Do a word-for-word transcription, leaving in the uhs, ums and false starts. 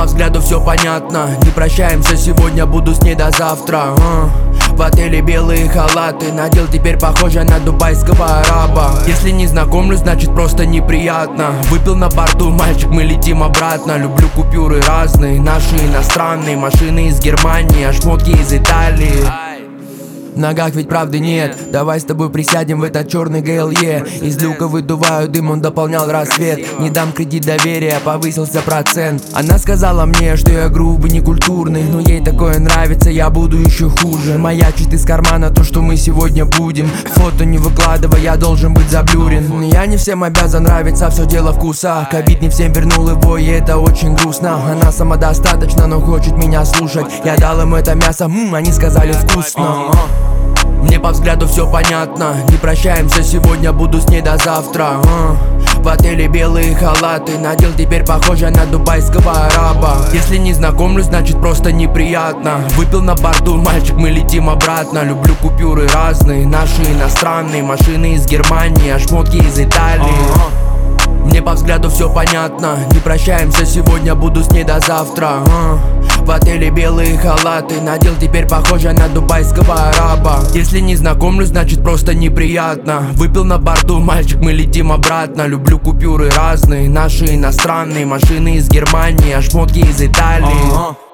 взгляду все понятно. Не прощаемся сегодня, буду с ней до завтра. а. В отеле белые халаты, надел, теперь похожа на дубайского араба. Если не знакомлюсь, значит просто неприятно. Выпил на борту, мальчик, мы летим обратно. Люблю купюры разные, наши иностранные. Машины из Германии, а шмотки из Италии. В ногах ведь правды нет. Давай с тобой присядем в этот черный гэ эл е. Из люка выдуваю дым, он дополнял рассвет. Не дам кредит доверия, повысился процент. Она сказала мне, что я грубый, некультурный, но ей такое нравится, я буду еще хуже. Маячит из кармана то, что мы сегодня будем. Фото не выкладывай, я должен быть заблюрен. Я не всем обязан нравиться, все дело вкуса. Ковид не всем вернул его, и это очень грустно. Она самодостаточна, но хочет меня слушать. Я дал им это мясо, ммм, они сказали вкусно. Мне по взгляду все понятно. Не прощаемся сегодня, буду с ней до завтра. а. В отеле белые халаты, надел, теперь похожа на дубайского араба. Если не знакомлюсь, значит просто неприятно. Выпил на борту, мальчик, мы летим обратно. Люблю купюры разные, наши иностранные. Машины из Германии, а шмотки из Италии. Мне по взгляду все понятно. Не прощаемся сегодня, буду с ней до завтра. а. В отеле белые халаты, надел, теперь похожа на дубайского араба. Если не знакомлюсь, значит просто неприятно. Выпил на борту, мальчик, мы летим обратно. Люблю купюры разные, наши иностранные. Машины из Германии, а шмотки из Италии.